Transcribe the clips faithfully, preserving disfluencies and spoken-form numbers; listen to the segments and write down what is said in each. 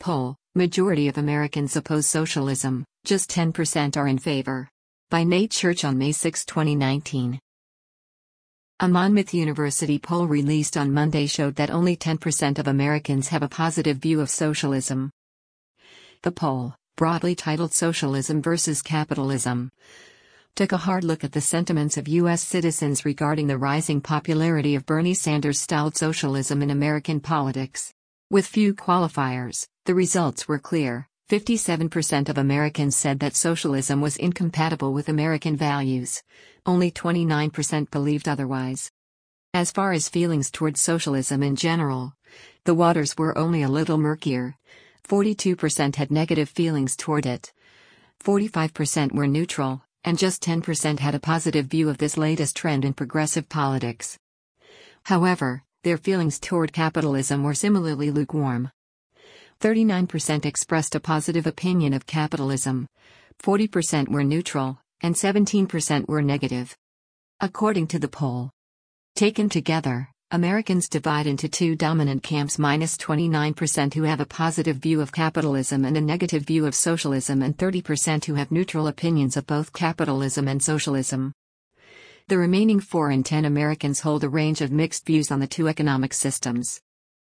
Poll: Majority of Americans oppose socialism, just ten percent are in favor. By Nate Church on May sixth, twenty nineteen. A Monmouth University poll released on Monday showed that only ten percent of Americans have a positive view of socialism. The poll, broadly titled Socialism versus Capitalism, took a hard look at the sentiments of U S citizens regarding the rising popularity of Bernie Sanders-styled socialism in American politics. With few qualifiers, the results were clear. fifty-seven percent of Americans said that socialism was incompatible with American values. Only twenty-nine percent believed otherwise. As far as feelings toward socialism in general, the waters were only a little murkier. forty-two percent had negative feelings toward it. forty-five percent were neutral, and just ten percent had a positive view of this latest trend in progressive politics. However, their feelings toward capitalism were similarly lukewarm. thirty-nine percent expressed a positive opinion of capitalism, forty percent were neutral, and seventeen percent were negative. According to the poll, taken together, Americans divide into two dominant camps: minus twenty-nine percent who have a positive view of capitalism and a negative view of socialism, and thirty percent who have neutral opinions of both capitalism and socialism. The remaining four in ten Americans hold a range of mixed views on the two economic systems.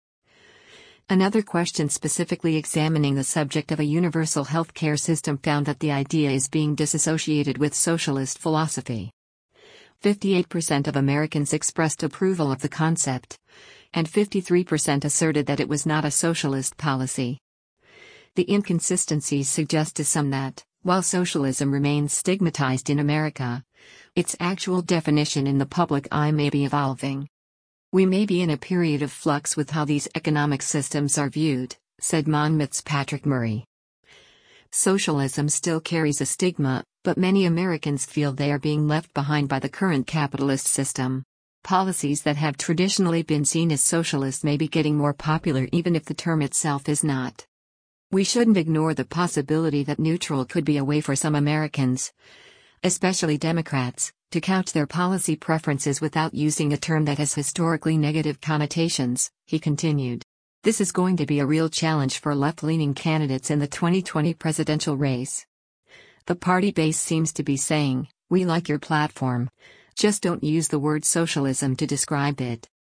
Another question specifically examining the subject of a universal health care system found that the idea is being disassociated with socialist philosophy. fifty-eight percent of Americans expressed approval of the concept, and fifty-three percent asserted that it was not a socialist policy. The inconsistencies suggest to some that, while socialism remains stigmatized in America, its actual definition in the public eye may be evolving. "We may be in a period of flux with how these economic systems are viewed," said Monmouth's Patrick Murray. Socialism still carries a stigma, but many Americans feel they are being left behind by the current capitalist system. Policies that have traditionally been seen as socialist may be getting more popular even if the term itself is not. We shouldn't ignore the possibility that neutral could be a way for some Americans, especially Democrats, to couch their policy preferences without using a term that has historically negative connotations, he continued. This is going to be a real challenge for left-leaning candidates in the twenty twenty presidential race. The party base seems to be saying, "We like your platform. Just don't use the word socialism to describe it."